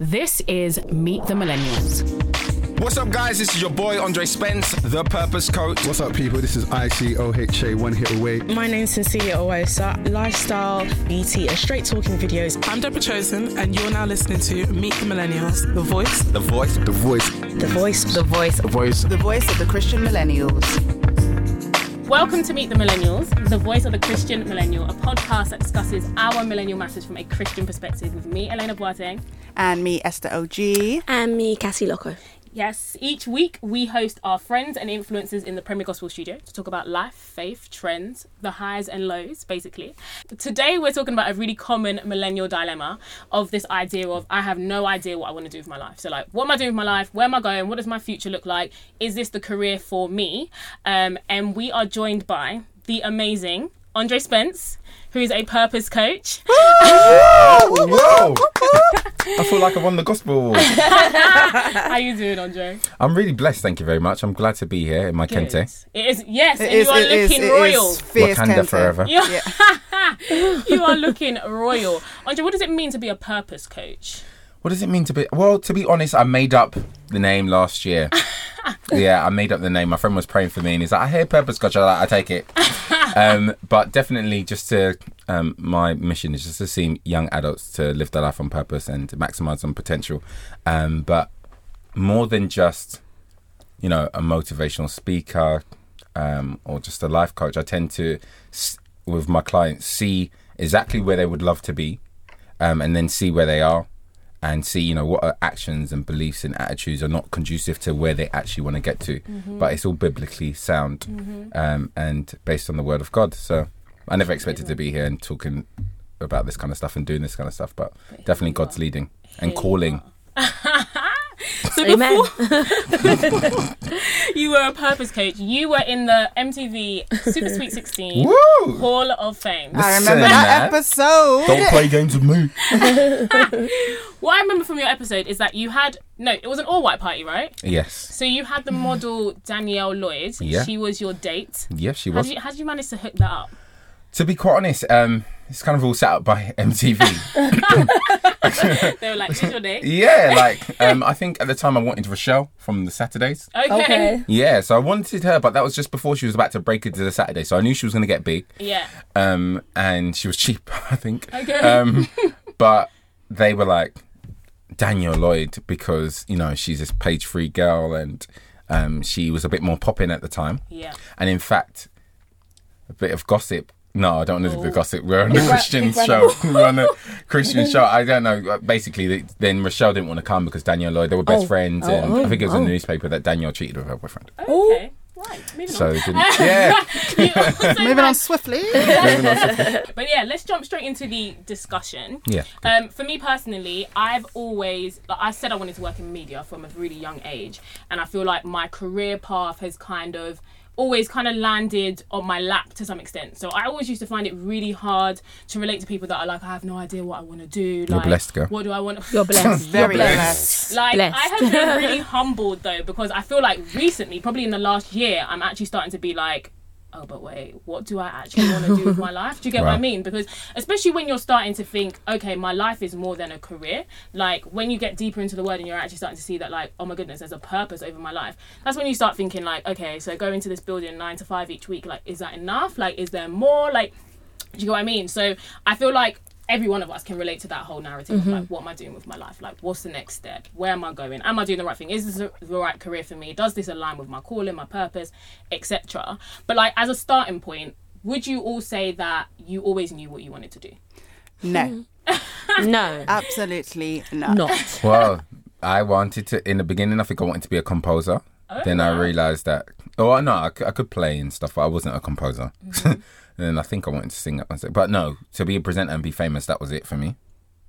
This is Meet the Millennials. What's up, guys? This is your boy, Andre Spence, the Purpose Coach. What's up, people? This is ICOHA, One Hit Away. My name's Cecilia Owosa, lifestyle, beauty, and straight talking videos. I'm Deborah Chosen, and you're now listening to Meet the Millennials, the voice. The voice. The voice. The voice. The voice. The voice. The voice of the Christian millennials. Welcome to Meet the Millennials, the voice of the Christian millennial, a podcast that discusses our millennial matters from a Christian perspective with me, Elena Boateng. And me, Esther OG. And me, Cassie Loco. Yes, each week we host our friends and influencers in the Premier Gospel Studio to talk about life, faith, trends, the highs and lows, basically. Today we're talking about a really common millennial dilemma of this idea of, I have no idea what I want to do with my life. So like, what am I doing with my life? Where am I going? What does my future look like? Is this the career for me? And we are joined by the amazing Andre Spence, who is a purpose coach. Whoa! I feel like I won the gospel award. How you doing, Andre? I'm really blessed, thank you very much. I'm glad to be here in my Kente. It is, yes, It and is, you are it is, looking it royal. is fierce Wakanda Kente. forever. You are looking royal. Andre, what does it mean to be a purpose coach? What does it mean to be... Well, to be honest, I made up the name last year. Yeah, I made up the name. My friend was praying for me and he's like, I hear purpose coach. I'm like, I take it. But definitely just to... my mission is just to see young adults to live their life on purpose and to maximise on potential. But more than just, you know, a motivational speaker or just a life coach, I tend to, with my clients, see exactly where they would love to be and then see where they are. And see, you know, what actions and beliefs and attitudes are not conducive to where they actually want to get to. Mm-hmm. But it's all biblically sound and based on the word of God. So I never expected to be here and talking about this kind of stuff and doing this kind of stuff. But definitely God's leading and calling. So before you were a purpose coach, you were in the MTV Super Sweet 16 Woo! Hall of Fame. I remember that episode. Don't play games with me. What I remember from your episode is that you had... No, it was an all-white party, right? Yes. So you had the model Danielle Lloyd. Yeah. She was your date. Yes, she was. How did you manage to hook that up? To be quite honest, it's kind of all set up by MTV. They were like, who's your date? Yeah, like, I think at the time I wanted Rochelle from the Saturdays. Okay. Yeah, so I wanted her, but that was just before she was about to break into the Saturday, so I knew she was going to get big. Yeah. And she was cheap, I think. Okay. But they were like, Danielle Lloyd, because, you know, she's this page-free girl and she was a bit more popping at the time. Yeah. And in fact, a bit of gossip. No, I don't want to do the gossip. We're on a Christian show. We're on a Christian show. I don't know. Basically, then Rochelle didn't want to come because Danielle Lloyd, they were best friends. And I think it was in the newspaper that Danielle cheated with her boyfriend. Okay. Right. Moving So on. it didn't, yeah. Moving on swiftly. But yeah, let's jump straight into the discussion. Yeah. For me personally, I've always, like I said, I wanted to work in media from a really young age, and I feel like my career path has always landed on my lap to some extent. So I always used to find it really hard to relate to people that are like, I have no idea what I want to do. You're blessed, girl. What do I want? You're blessed. Very blessed. Like, Blessed. I have been really humbled though, because I feel like recently, probably in the last year, I'm actually starting to be like, oh, but wait, what do I actually want to do with my life? Do you get what I mean? Because especially when you're starting to think, okay, my life is more than a career. Like, when you get deeper into the word and you're actually starting to see that, like, oh my goodness, there's a purpose over my life. That's when you start thinking, like, okay, so going to this building 9 to 5 each week, like, is that enough? Like, is there more? Like, do you get what I mean? So I feel like every one of us can relate to that whole narrative of like, what am I doing with my life? Like, what's the next step? Where am I going? Am I doing the right thing? Is this the right career for me? Does this align with my calling, my purpose, etc.? But like, as a starting point, would you all say that you always knew what you wanted to do? No. No. Absolutely no. Not. Well, I wanted to, in the beginning, I think I wanted to be a composer. Then I realised that, I could play and stuff, but I wasn't a composer. And then I think I wanted to sing at one stage. But no, to be a presenter and be famous, that was it for me.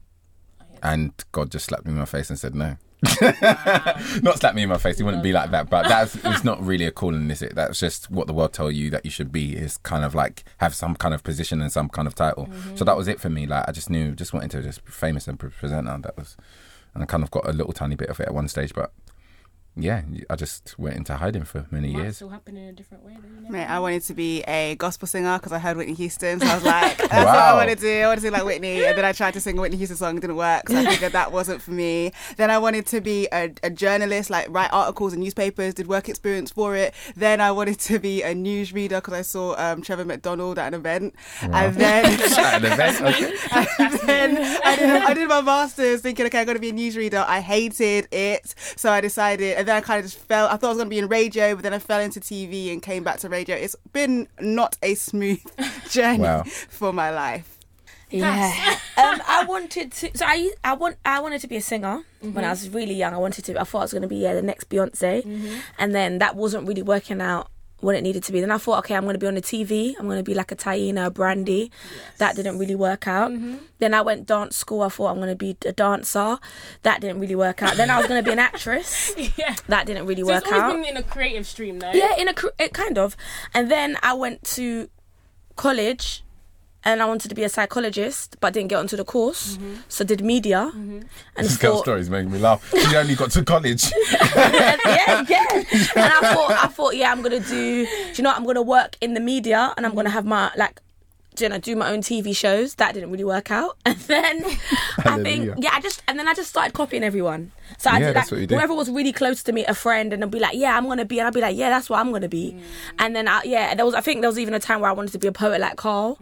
And God just slapped me in my face and said no. Not slap me in my face, it wouldn't be like that, but it's not really a calling, is it? That's just what the world tell you that you should be, is kind of like have some kind of position and some kind of title. So that was it for me. Like, I just wanted to just be famous and presenter. That was, and I kind of got a little tiny bit of it at one stage, but I just went into hiding for many Might years. still happen in a different way, though. You never Mate, know. I wanted to be a gospel singer because I heard Whitney Houston. So I was like, that's what Wow. I want to do. I want to sing like Whitney. And then I tried to sing a Whitney Houston song. It didn't work. So I figured that wasn't for me. Then I wanted to be a journalist, like write articles in newspapers, did work experience for it. Then I wanted to be a newsreader because I saw Trevor McDonald at an event. Wow. And then... At an event, okay. And then I did my masters thinking, okay, I'm going to be a newsreader. I hated it. So I decided, and then I kind of just fell. I thought I was going to be in radio, but then I fell into TV and came back to radio. It's been not a smooth journey Wow. for my life. Yeah. I wanted to. So I wanted to be a singer when I was really young. I thought I was going to be the next Beyonce, and then that wasn't really working out what it needed to be. Then I thought, okay, I'm going to be on the TV. I'm going to be like a Taina, a Brandy. Yes. That didn't really work out. Then I went dance school. I thought I'm going to be a dancer. That didn't really work out. Then I was going to be an actress. Yeah. That didn't really So work it's always out. been in a creative stream, though. Yeah, it kind of. And then I went to college and I wanted to be a psychologist, but didn't get onto the course. So did media. And This girl's story is making me laugh. She only got to college. yeah. And I thought, I'm gonna do you know what? I'm gonna work in the media and I'm gonna have my do my own TV shows. That didn't really work out. And then I just started copying everyone. So I did that's what you do. whoever was really close to me, a friend, and they'd be like, yeah, I'm gonna be, and I'd be like, yeah, that's what I'm gonna be. And then I think there was even a time where I wanted to be a poet like Carl.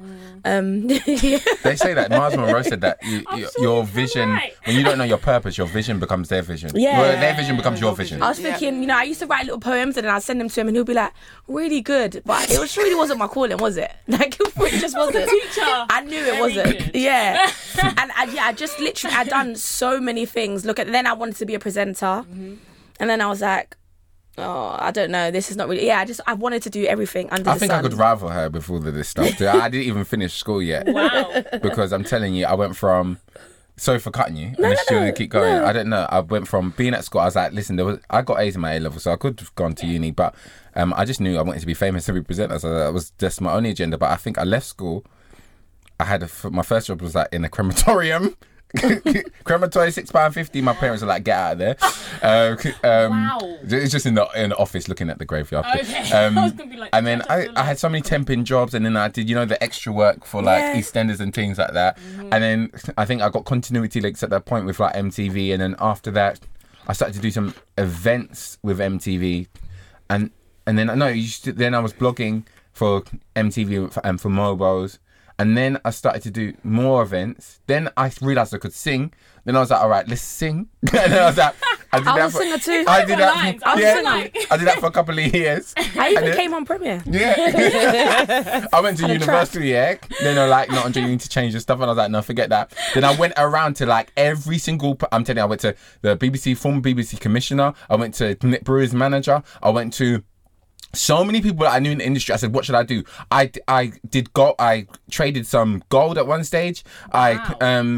They say that Mars Monroe said that your vision, right. when you don't know your purpose, your vision becomes their vision. Yeah. Well, their vision becomes your vision. I was thinking, I used to write little poems and then I'd send them to him and he'll be like, really good. But it really wasn't my calling, was it? Like, it just wasn't. Teacher. I knew it Very wasn't. good. Yeah. And I just literally, I'd done so many things. Then I wanted to be a presenter. And then I was like, oh, I don't know. This is not really... Yeah, I wanted to do everything under the sun. I think I could rival her with all of this stuff. I didn't even finish school yet. Wow. Because I'm telling you, I went from... Sorry for cutting you. And still keep going. no. I don't know. I went from being at school. I was like, listen, I got A's in my A level, so I could have gone to uni. But I just knew I wanted to be famous to be presenter. So that was just my only agenda. But I think I left school. I had my first job was in a crematorium. Crematory, £6.50. My parents were like, get out of there. Wow. It's just in the office looking at the graveyard. Okay. I was gonna be like, and then I had so many temping jobs, and then I did the extra work for EastEnders and things like that. And then I think I got continuity links at that point with MTV, and then after that I started to do some events with MTV, and then then I was blogging for MTV and for mobiles. And then I started to do more events. Then I realised I could sing. Then I was like, all right, let's sing. And then I was like, I was a singer too. I did that. Lines. I was a singer. I did that for a couple of years. I even came on Premiere. Yeah. I went to university, Then they were like, no, Andre, you need to change your stuff. And I was like, no, forget that. Then I went around to every single... I'm telling you, I went to the former BBC commissioner. I went to Nick Brewer's manager. I went to... so many people that I knew in the industry. I said, what should I do? I did gold. I traded some gold at one stage. Wow.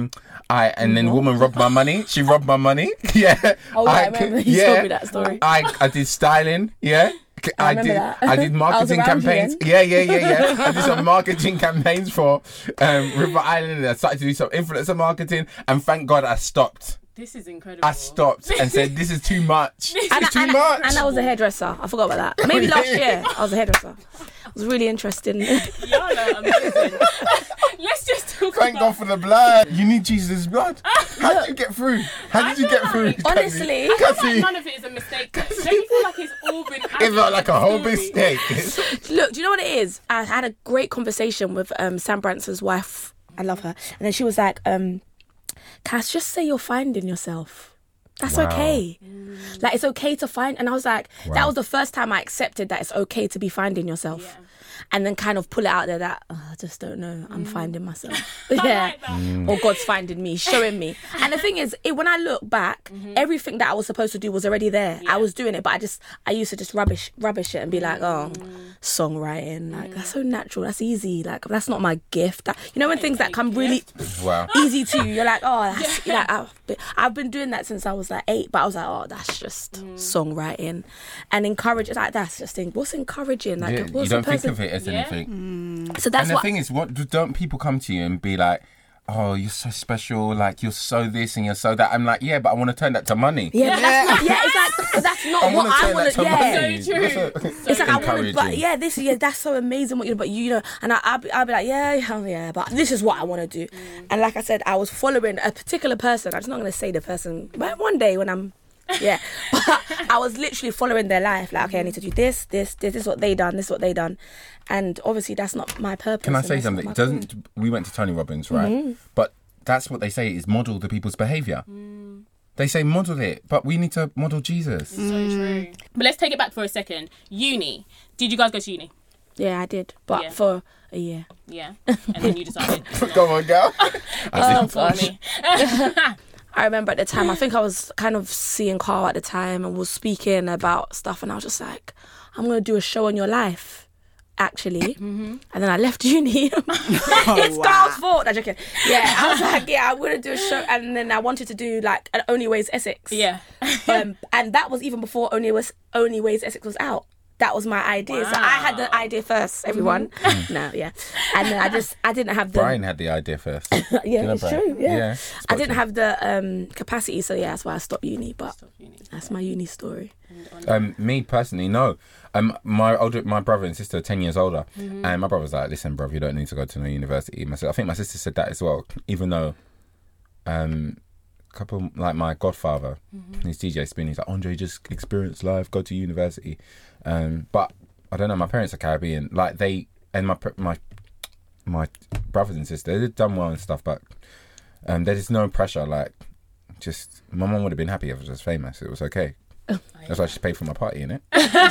And then woman robbed my money. She robbed my money. Yeah. Oh, I remember you told me that story. I did styling. Yeah. I remember that. I did marketing I was around campaigns. you Yeah. I did some marketing campaigns for River Island. I started to do some influencer marketing, and thank God I stopped. This is incredible. I stopped and said, this is too much. It's too much. And I was a hairdresser. I forgot about that. Maybe last year I was a hairdresser. It was really interesting. Y'all are amazing. Let's just talk Thank God for the blood. You need Jesus' blood. How did you get through? How did you get through? Honestly. I feel like none of it is a mistake. Don't you feel like it's all been... It felt like a whole mistake. Look, do you know what it is? I had a great conversation with Sam Branson's wife. I love her. And then she was like... Cass, just say you're finding yourself. That's okay. Like, it's okay to find. And I was like, that was the first time I accepted that it's okay to be finding yourself. Yeah. And then kind of pull it out there that, I just don't know. I'm finding myself. Yeah. Or God's finding me, showing me. And the thing is, when I look back, everything that I was supposed to do was already there. Yeah. I was doing it, but I used to just rubbish it and be like, songwriting. Like, that's so natural. That's easy. Like, that's not my gift. When things that come really easy to you, you're like, I've been doing that since I was like 8, but I was like, that's just songwriting. And encouraging, like, that's just what's encouraging? Like, you don't think of it as anything. So that's and the thing is, what don't people come to you and be like, oh, you're so special, like you're so this and you're so that. I'm like, yeah, but I want to turn that to money. Yeah, but that's not, it's like, but that's not what I want to. Yeah, So true. it's like I want to, but that's so amazing what you do. But you know, and I'll be like, yeah, but this is what I want to do. And like I said, I was following a particular person. I'm just not going to say the person, but one day when I'm. Yeah, but I was literally following their life. Like, okay, I need to do this is what they done, this is what they done, and obviously that's not my purpose. Can I say something? We went to Tony Robbins, right? But that's what they say is model the people's behaviour. They say model it, but we need to model Jesus. So true. But let's take it back for a second. Uni. Did you guys go to uni? Yeah, I did, but for a year. Yeah, and then you decided. Come on, girl. Oh gosh. I remember at the time, I think I was kind of seeing Carl at the time and was speaking about stuff, and I was just like, I'm going to do a show on your life, actually. And then I left uni. It's Carl's fault. I'm joking. Yeah, I was like, yeah, I'm going to do a show. And then I wanted to do like an Only Ways Essex. Yeah. And that was even before Only Ways Essex was out. That was my idea. Wow. So I had the idea first, everyone. No, yeah. And then I didn't have the... Brian had the idea first. Yeah, it's true. Yeah. I didn't true. have the capacity, so yeah, that's why I stopped uni. But that's my uni story. Me personally, no. My brother and sister are 10 years older, and my brother was like, "Listen, bro, you don't need to go to no university." I think my sister said that as well, even though couple like my godfather, he's DJ Spin. He's like, Andre, just experience life, go to university. But I don't know. My parents are Caribbean. Like they and my brothers and sisters, they've done well and stuff, but there's no pressure. Like, just my mum would have been happy if I was just famous. It was okay. That's why she paid for my party, innit?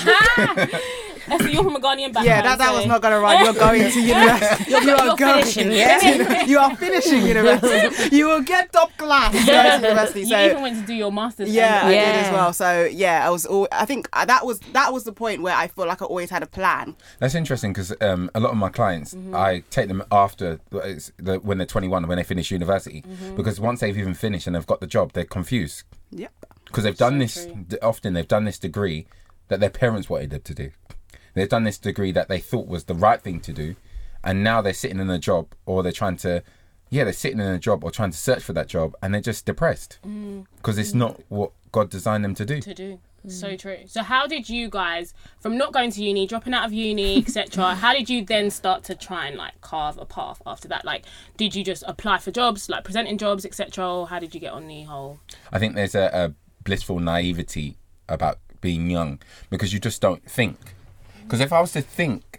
So you're from a Ghanaian background. Yeah, that was not going to run. You're going to university. You're finishing, yeah? You are finishing university. You will get top class university. You even went to do your master's. Yeah, I did as well. So yeah, I think that was the point where I feel like I always had a plan. That's interesting because a lot of my clients, I take them after when they're 21, when they finish university, because once they've even finished and they've got the job, they're confused. Yep. Because they've done this, often they've done this degree that their parents wanted them to do. They've done this degree that they thought was the right thing to do. And now they're sitting in a job or they're trying to, they're sitting in a job or trying to search for that job and they're just depressed. Because it's not what God designed them to do. So true. So how did you guys, from not going to uni, dropping out of uni, etc., how did you then start to try and like carve a path after that? Like, did you just apply for jobs, like presenting jobs, etc., or how did you get on the whole? I think there's a blissful naivety about being young because you just don't think. Because if I was to think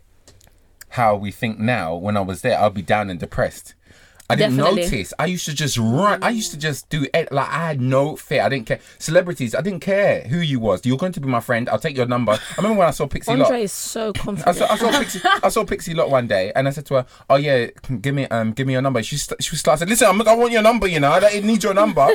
how we think now, when I was there, I'd be down and depressed. I didn't notice. I used to just run. I used to just do it. Like, I had no fear. I didn't care. Celebrities, I didn't care who you was. You're going to be my friend. I'll take your number. I remember when I saw Pixie Lott. Andre is so confident. I saw Pixie Lott one day, and I said to her, "Oh yeah, give me your number." She started. Listen, I want your number. You know, I don't need your number.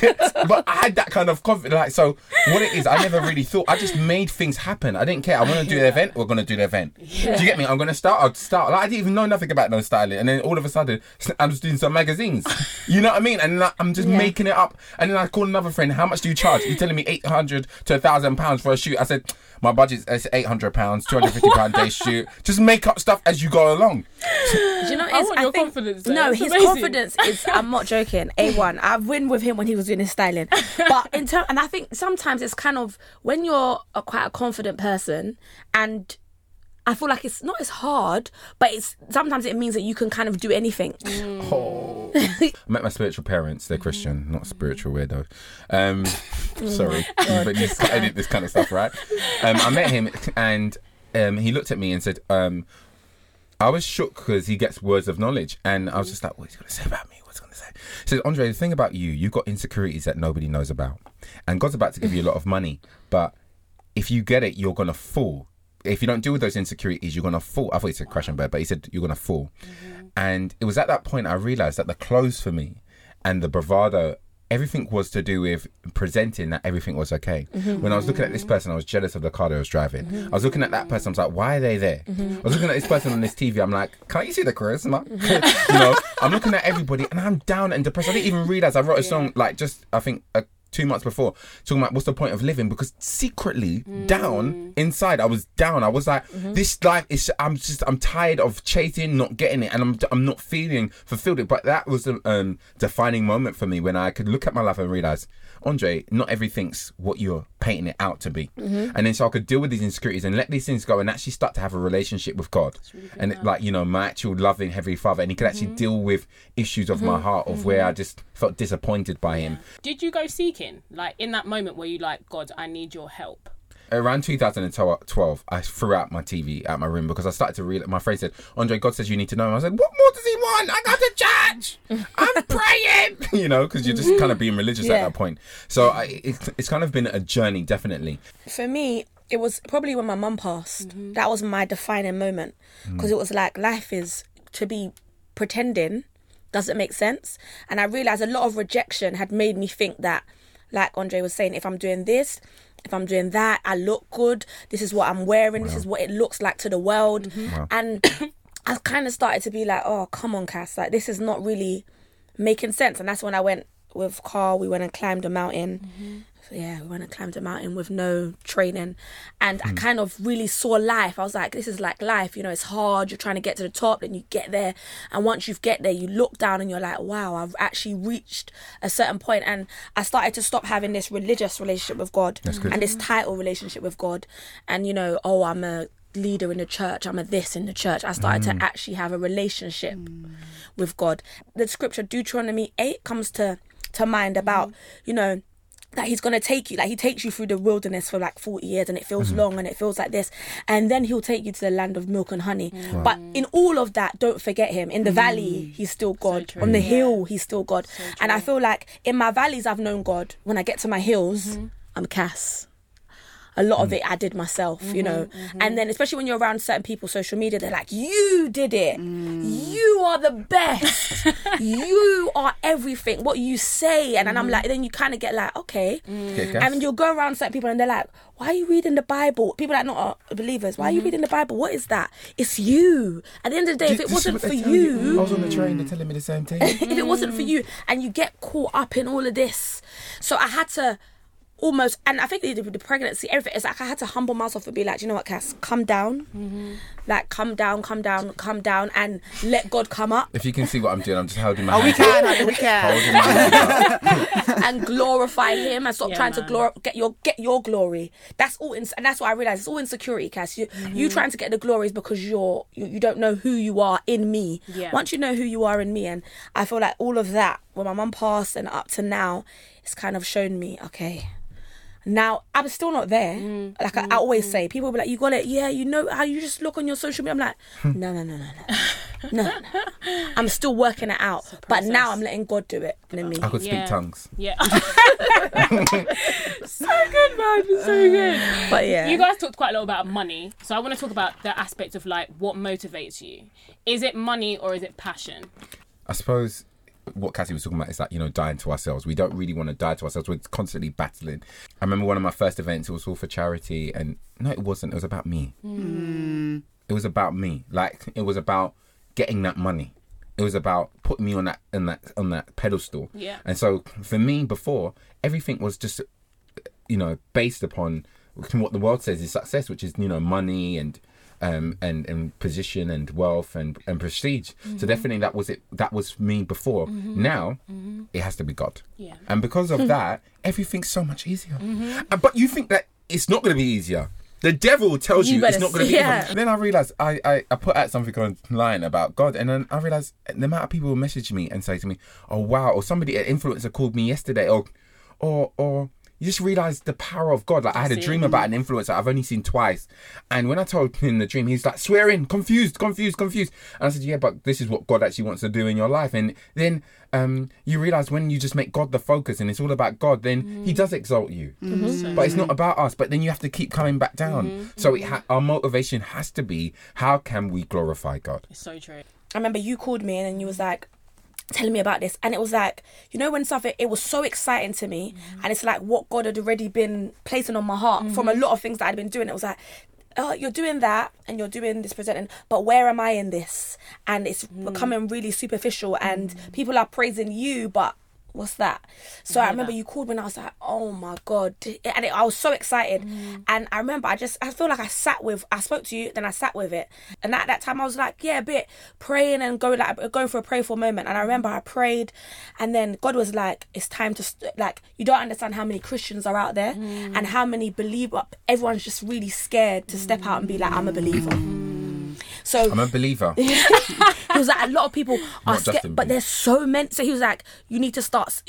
But I had that kind of confidence. Like, so what it is, I never really thought. I just made things happen. I didn't care. I want to do the event. We're going to do the event. Yeah. Do you get me? I'm going to start. I'd start. Like, I didn't even know nothing about no styling, and then all of a sudden, I'm just doing some magazines. You know what I mean? And I'm just making it up. And then I called another friend. How much do you charge? You're telling me £800 to £1,000 for a shoot. I said, my budget's £800, £250 day shoot. Just make up stuff as you go along. Do you know? I want your confidence. No, his confidence is. I'm not joking. A1. I've been with him when he was doing his styling. But and I think sometimes it's kind of when you're quite a confident person, and I feel like it's not as hard, but sometimes it means that you can kind of do anything. I met my spiritual parents. They're Christian, not spiritual weirdo. Sorry, but you edit this kind of stuff, right? I met him and he looked at me and said, I was shook because he gets words of knowledge, and I was just like, what's he going to say about me? What's he going to say? He said, Andre, the thing about you've got insecurities that nobody knows about, and God's about to give you a lot of money, but if you get it, you're going to fall. If you don't deal with those insecurities, you're going to fall. I thought he said crash and burn, but he said you're going to fall. And it was at that point I realised that the clothes for me and the bravado, everything was to do with presenting that everything was okay. When I was looking at this person, I was jealous of the car they was driving. I was looking at that person, I was like, why are they there? I was looking at this person on this TV, I'm like, can't you see the charisma? You know, I'm looking at everybody and I'm down and depressed. I didn't even realise I wrote a song, like just, I think 2 months before, talking about what's the point of living, because secretly down inside I was down. I was like, this life is, I'm tired of chasing, not getting it, and I'm not feeling fulfilled it. But that was the defining moment for me, when I could look at my life and realize, Andre, not everything's what you're painting it out to be. And then so I could deal with these insecurities and let these things go and actually start to have a relationship with God. Really and it, like, you know, my actual loving Heavenly Father, and he could actually deal with issues of my heart, of where I just felt disappointed by him. Did you go seeking, like, in that moment where you like, God, I need your help? Around 2012, I threw out my TV out my room, because I started to realize, my friend said, Andre, God says you need to know. And I was like, what more does he want? I got to church. I'm praying. You know, because you're just kind of being religious at that point. So it's kind of been a journey, definitely. For me, it was probably when my mum passed. That was my defining moment, because it was like, life is to be pretending doesn't make sense. And I realised a lot of rejection had made me think that, like Andre was saying, if I'm doing this, if I'm doing that, I look good, this is what I'm wearing, this is what it looks like to the world. And I kind of started to be like, oh, come on, Cass, like, this is not really making sense. And that's when I went with Carl, we went and climbed a mountain. So yeah, we went and climbed a mountain with no training. And I kind of really saw life. I was like, this is like life, you know, it's hard. You're trying to get to the top, then you get there. And once you get there, you look down and you're like, wow, I've actually reached a certain point. And I started to stop having this religious relationship with God and this title relationship with God. And, you know, oh, I'm a leader in the church, I'm a this in the church. I started to actually have a relationship with God. The scripture Deuteronomy 8 comes to mind about, you know, that he's going to take you, like, he takes you through the wilderness for like 40 years and it feels long and it feels like this, and then he'll take you to the land of milk and honey. But in all of that, don't forget him. In the valley, he's still God. On the hill, he's still God. And I feel like in my valleys, I've known God. When I get to my hills, I'm Cass. A lot of it I did myself, you know. And then especially when you're around certain people, social media, they're like, you did it. You are the best. You are everything. What you say. And then I'm like, then you kind of get like, okay. And then you'll go around certain people and they're like, why are you reading the Bible? People that are not believers, why are you reading the Bible? What is that? It's you. At the end of the day, if it wasn't for you. I was on the train, they're telling me the same thing. If it wasn't for you, and you get caught up in all of this. So I had to almost, and I think the pregnancy, everything, it's like I had to humble myself and be like, you know what, Cass, come down. Like, come down, and let God come up. If you can see what I'm doing, I'm just holding my we can. Holding my hands up. And glorify him and stop trying to get your glory. That's all, and that's what I realised. It's all insecurity, Cass. You trying to get the glory is because you don't know who you are in me. Once you know who you are in me, and I feel like all of that, when my mum passed and up to now, it's kind of shown me, okay, now, I'm still not there. Like I always say, people will be like, you got it. Yeah, you know how you just look on your social media. I'm like, no. I'm still working it out. But now I'm letting God do it in me. I could speak tongues. Yeah. So good, man. So good. But yeah. You guys talked quite a lot about money. So I want to talk about the aspect of like what motivates you. Is it money or is it passion? I suppose what Cassie was talking about is that, you know, dying to ourselves. We don't really want to die to ourselves. We're constantly battling. I remember one of my first events, it was all for charity, and no, it wasn't. It was about me. It was about me. Like, it was about getting that money. It was about putting me on that pedestal. Yeah. And so for me, before, everything was just, you know, based upon what the world says is success, which is, you know, money and position and wealth and prestige. So definitely that was me before. Now it has to be God. And because of that, everything's so much easier. But you think that it's not going to be easier. The devil tells you it's not going to be easier. Then I realised I put out something online about God, and then I realised the amount of people who message me and say to me, oh wow, or somebody, an influencer called me yesterday, or you just realise the power of God. Like, I had a dream about an influencer I've only seen twice. And when I told him the dream, he's like, swearing, confused. And I said, yeah, but this is what God actually wants to do in your life. And then you realise when you just make God the focus and it's all about God, then he does exalt you. But it's not about us. But then you have to keep coming back down. So our motivation has to be, how can we glorify God? It's so true. I remember you called me and then you was like, telling me about this, and it was like, you know, when something, it was so exciting to me, and it's like what God had already been placing on my heart from a lot of things that I'd been doing. It was like, oh, you're doing that and you're doing this presenting, but where am I in this? And it's becoming really superficial, and people are praising you, but What's that? So I hear remember that. you called me and I was like, oh my God. And I was so excited. And I remember I feel like I spoke to you, then I sat with it. And at that time I was like, yeah, a bit praying and going for a prayerful moment. And I remember I prayed and then God was like, it's time to, you don't understand how many Christians are out there and how many everyone's just really scared to step out and be like, I'm a believer. So I'm a believer. he was like, a lot of people are Not scared, Justin but Bieber. there's so many. So he was like, you need to start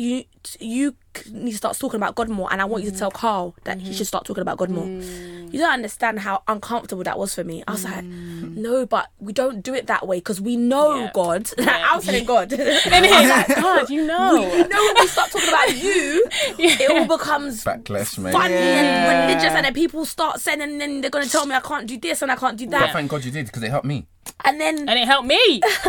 talking about God more, and I want you to tell Carl that he should start talking about God more. You don't understand how uncomfortable that was for me. I was like, no, but we don't do it that way because we know Yeah. God. I was telling God. And he's like, God, you know. You know, when we start talking about you, it all becomes Backlash, mate. funny and religious, and then people start saying, and then they're going to tell me I can't do this and I can't do But that. thank God you did, because it helped me. And then And it helped me.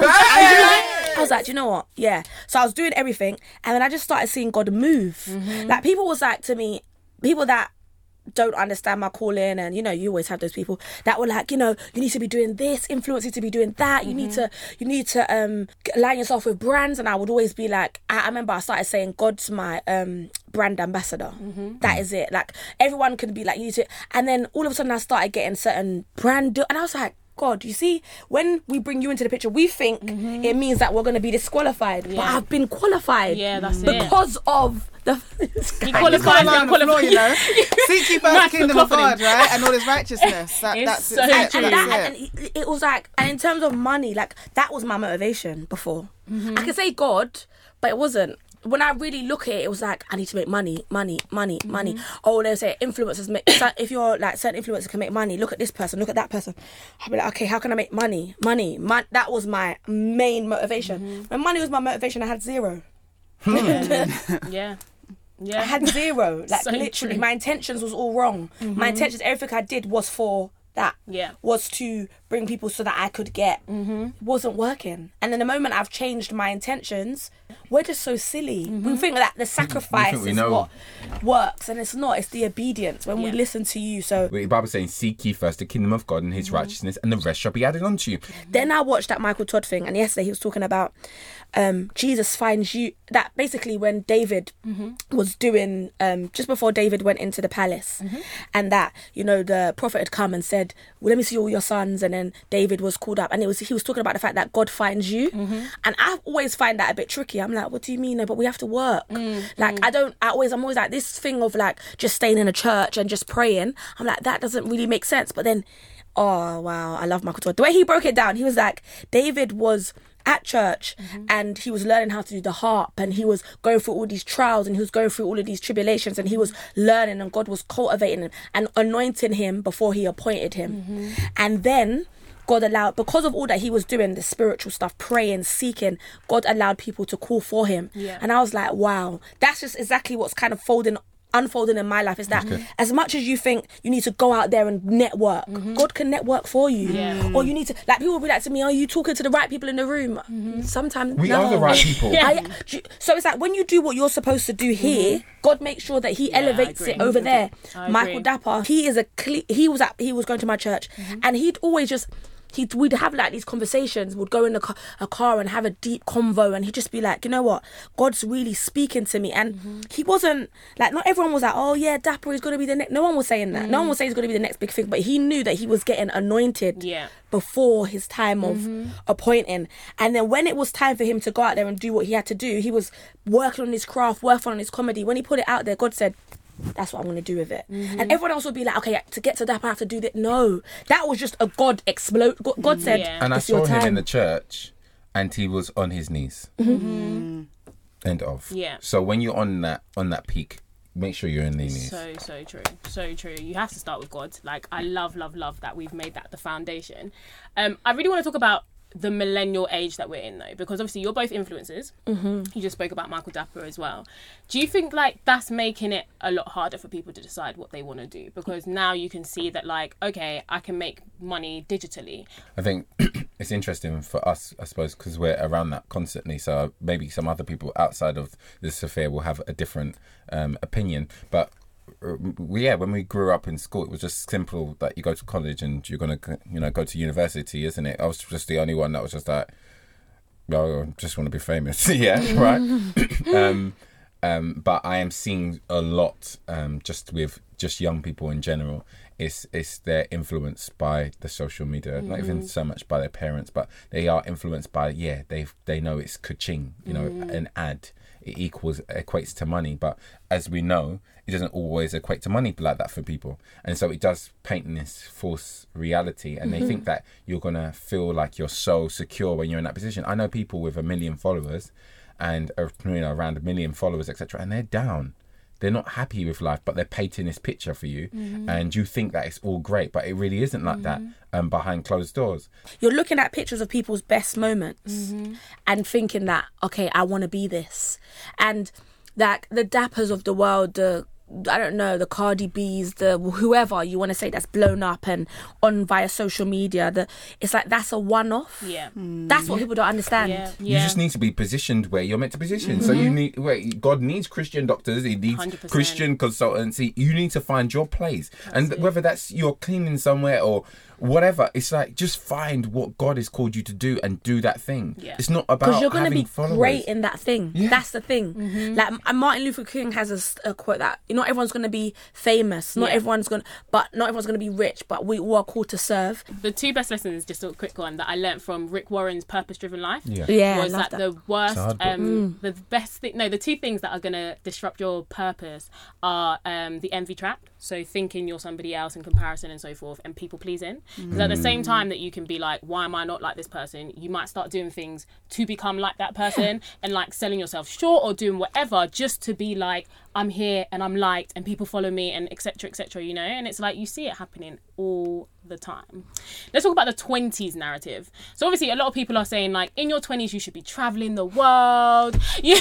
I was like, do you know what? Yeah. So I was doing everything, and then I just started seeing God move. Like, people was like to me, people that don't understand my calling, and you know, you always have those people that were like, you know, you need to be doing this, influence you to be doing that. You need to align yourself with brands. And I would always be like, I remember I started saying God's my brand ambassador. That is it. Like, everyone could be like, you need to. And then all of a sudden I started getting certain brand and I was like, God, you see, when we bring you into the picture, we think it means that we're going to be disqualified. But Yeah. I've been qualified. Yeah, that's it. because of the. He qualified. Lie on the floor, you know. Seek ye first Max the kingdom of McCoffin. God, right, and all His righteousness. It's That's so it. true. And That's it. it was like, and in terms of money, like, that was my motivation before. I could say God, but it wasn't. When I really look at it, it was like, I need to make money. Oh, they'll say influencers make. So if you're like, certain influencers can make money. Look at this person. Look at that person. I'll be like, okay, how can I make money? That was my main motivation. When money was my motivation, I had zero. Yeah. I had zero. Like, So literally, true. my intentions was all wrong. My intentions, everything I did was for that. Yeah. Was to bring people so that I could get. Wasn't working. And then the moment I've changed my intentions, we're just so silly. We think that the sacrifice we is know. what works, and it's not. It's the obedience when we Yeah. listen to you. So The Bible's saying, seek ye first the kingdom of God and His righteousness, and the rest shall be added unto you. then I watched that Michael Todd thing, and yesterday he was talking about Jesus finds you. That basically when David was doing, just before David went into the palace, and that, you know, the prophet had come and said, well, let me see all your sons, and then David was called up, and he was talking about the fact that God finds you, and I always find that a bit tricky. I'm like, what do you mean? No, but we have to work. Like, I'm always like, this thing of like just staying in a church and just praying, I'm like, that doesn't really make sense. But then, oh wow, I love Michael Todd. The way he broke it down, he was like, David was at church and he was learning how to do the harp, and he was going through all these trials, and he was going through all of these tribulations, and he was learning, and God was cultivating him and anointing him before he appointed him. And then God allowed, because of all that he was doing, the spiritual stuff, praying, seeking, God allowed people to call for him. And I was like, wow, that's just exactly what's kind of unfolding in my life, is that as much as you think you need to go out there and network, God can network for you. Or you need to, like, people will be like to me, are you talking to the right people in the room? Sometimes We no. are the right people. So it's like, when you do what you're supposed to do here, God makes sure that he elevates agree. it over there. I Michael agree. Dapper, he was going to my church, and he'd always just, we'd have like these conversations. We'd go in a car and have a deep convo, and he'd just be like, you know what, God's really speaking to me. And he wasn't like, not everyone was like, oh yeah, Dapper is going to be the next. No one was saying that. No one was saying he's going to be the next big thing, but he knew that he was getting anointed before his time of appointing. And then when it was time for him to go out there and do what he had to do, he was working on his craft, working on his comedy. When he put it out there, God said, that's what I'm going to do with it. And everyone else would be like, okay, to get to that, I have to do that. No, that was just a God explode. God said, And I it's your saw him time. in the church, and he was on his knees. End of. Yeah. So when you're on that peak, make sure you're in the knees. So true. You have to start with God. Like, I love that we've made that the foundation. I really want to talk about the millennial age that we're in, though, because obviously you're both influencers. You just spoke about Michael Dapper as well. Do you think like that's making it a lot harder for people to decide what they want to do? Because now you can see that, like, okay, I can make money digitally. I think it's interesting for us, I suppose, because we're around that constantly. So maybe some other people outside of this sphere will have a different opinion. But when we grew up in school, it was just simple that you go to college and you're going to, go to university, isn't it? I was just the only one that was just like, I just want to be famous. Yeah, right. But I am seeing a lot just with just young people in general. It's they're influenced by the social media, not even so much by their parents, but they are influenced by they know it's ka-ching, an ad. It equates to money, but as we know, it doesn't always equate to money like that for people, and so it does paint in this false reality, and they think that you're gonna feel like you're so secure when you're in that position. I know people with 1 million followers, and around 1 million followers, etc., and they're down. They're not happy with life, but they're painting this picture for you, and you think that it's all great, but it really isn't like that behind closed doors. You're looking at pictures of people's best moments and thinking that, okay, I want to be this. And like the Dappers of the world, the Cardi B's, the whoever you want to say that's blown up and on via social media, it's like that's a one-off. Yeah. That's what people don't understand. Yeah. You just need to be positioned where you're meant to position. So God needs Christian doctors, he needs 100%. Christian consultancy. You need to find your place. Whether that's you're cleaning somewhere or whatever, it's like just find what God has called you to do and do that thing. Yeah. It's not about Because you're going to be followers. great in that thing. Yeah. That's the thing. Like Martin Luther King has a quote that not everyone's going to be famous, not everyone's going to be rich, but we all are called to serve. The two best lessons, just a quick one, that I learnt from Rick Warren's Purpose Driven Life Yeah, was I love that the worst, It's the best thing, the two things that are going to disrupt your purpose are the envy trap. So thinking you're somebody else in comparison and so forth, and people pleasing. Because at the same time that you can be like, why am I not like this person? You might start doing things to become like that person and like selling yourself short or doing whatever just to be like, I'm here and I'm liked and people follow me and etc, and it's like you see it happening all the time. Let's talk about the 20s narrative. So obviously a lot of people are saying like in your 20s you should be traveling the world.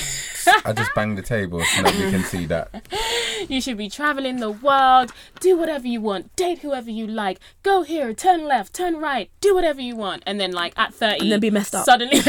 I just banged the table so nobody can see that. You should be traveling the world, do whatever you want, date whoever you like, go here, turn left, turn right, do whatever you want, and then like at 30 And then be messed up. suddenly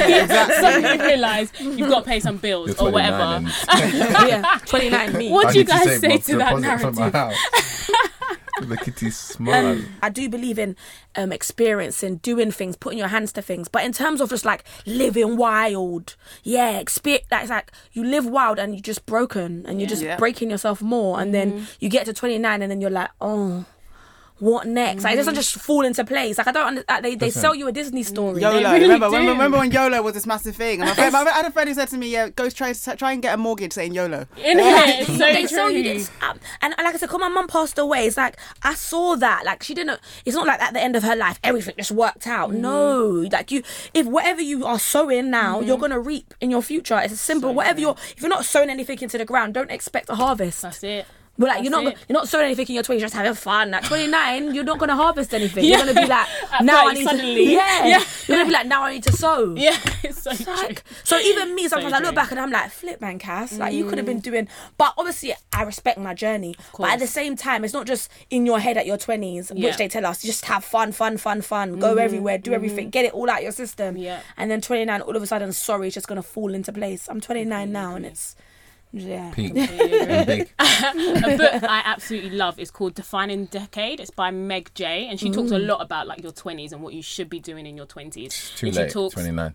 realise you've got to pay some bills You're or 29 whatever. Yeah, 29 me. What I do you need to guys save say my to that deposit from my narrative? house. Look at his smile. I do believe in experiencing, doing things, putting your hands to things. But in terms of just like living wild, that's like you live wild and you're just broken and you're just breaking yourself more. And then you get to 29 and then you're like, oh, what next? Like, it doesn't just fall into place. Like, I don't understand. They sell you a Disney story. YOLO. really remember when YOLO was this massive thing? And I had a friend who said to me, go try and get a mortgage saying YOLO. In it, it's so They sell you true. this, and like I said, because my mum passed away, it's like I saw that. Like she didn't. It's not like at the end of her life everything just worked out. No, like if whatever you are sowing now, you're gonna reap in your future. It's simple. Whatever if you're not sowing anything into the ground, don't expect a harvest. That's it. But like you're That's not sowing anything in your 20s, just having fun. At 29, you're not gonna harvest anything. Yeah. You're gonna be like, At now I 30 need suddenly. to. Yeah. Yeah. You're gonna be like, now I need to sow. Yeah, it's so It's true. like, so even me, sometimes I look true. back and I'm like, flip man, Cass. Like you could have been doing, but obviously I respect my journey. But at the same time, it's not just in your head at your 20s, Yeah. which they tell us, just have fun. Go everywhere, do everything, get it all out your system. Yeah. And then 29, all of a sudden, sorry, it's just gonna fall into place. I'm 29 now, and it's Peak. And big. A book I absolutely love is called Defining Decade. It's by Meg J, and she talks a lot about like your 20s and what you should be doing in your 20s. Too and late. She talks, 29.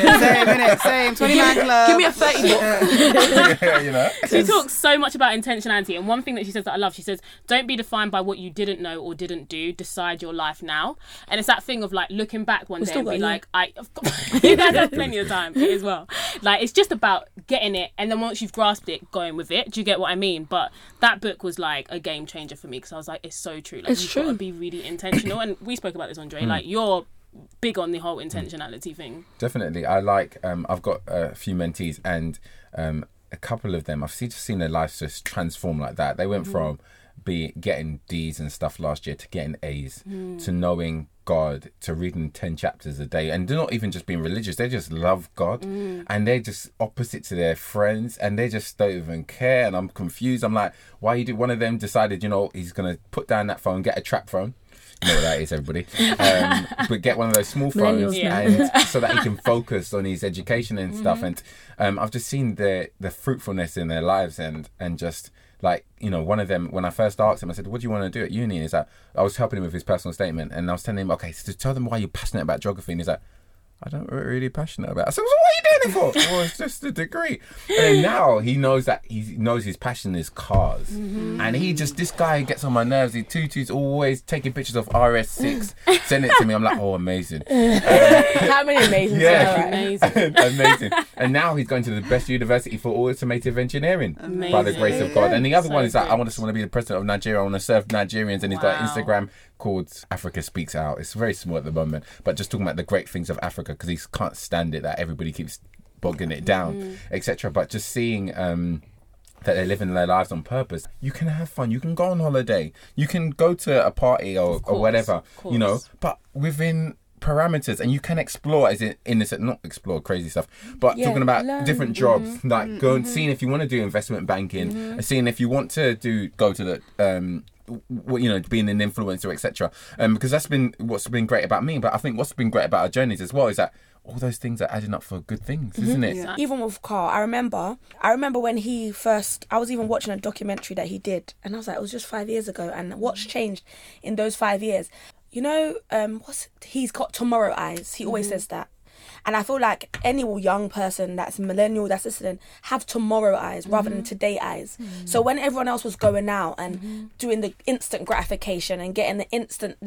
Same. 29 club. give me a 30 book. Yeah, you know. She talks so much about intentionality, and one thing that she says that I love, she says, don't be defined by what you didn't know or didn't do, decide your life now. And it's that thing of like looking back one day still and be got a like, you guys have plenty of time as well. Like it's just about getting it, and then once you've grasped it, going with it. Do you get what I mean? But that book was like a game changer for me, because I was like, it's so true. Like It's you've true. got to be really intentional, and we spoke about this, Andre. Like you're big on the whole intentionality thing. Definitely. I like, I've got a few mentees, and a couple of them, I've seen their lives just transform like that. They went from getting D's and stuff last year to getting A's, to knowing God, to reading 10 chapters a day, and they're not even just being religious, they just love God, and they're just opposite to their friends, and they just don't even care. And I'm confused. I'm like, why you do? One of them decided, he's gonna put down that phone, get a trap phone. You know what that is, everybody. But get one of those small phones, Millennials, and so that he can focus on his education and stuff. And I've just seen the fruitfulness in their lives, and just like, one of them, when I first asked him, I said, what do you want to do at uni? And he's like, I was helping him with his personal statement, and I was telling him, okay, so tell them why you're passionate about geography. And he's like, I don't really passionate about it. I said, so what are you doing it for? Well, it's just a degree. And then now he knows his passion is cars. And this guy gets on my nerves. Tutu's always taking pictures of RS6, send it to me. I'm like, oh, amazing. How many amazing Yeah. Amazing. Amazing. And now he's going to the best university for automotive engineering by the grace of God. And the other So one is like, good. I want to be the president of Nigeria. I want to serve Nigerians. And he's got an Instagram called Africa Speaks Out. It's very small at the moment, but just talking about the great things of Africa, because he can't stand it that everybody keeps bogging it down, etc. But just seeing that they're living their lives on purpose. You can have fun. You can go on holiday. You can go to a party or whatever, you know, but within parameters, and you can explore as in this, not explore crazy stuff, but talking about different jobs, like seeing if you want to do investment banking, seeing if you want to go to the being an influencer, etc. Because that's been what's been great about me. But I think what's been great about our journeys as well is that all those things are adding up for good things, isn't it? Yeah. Even with Carl, I remember when he first, I was even watching a documentary that he did, and I was like, it was just 5 years ago, and what's changed in those 5 years? You know, he's got tomorrow eyes. He always says that. And I feel like any young person that's millennial, that's listening, have tomorrow eyes rather than today eyes. So when everyone else was going out and doing the instant gratification and getting the instant,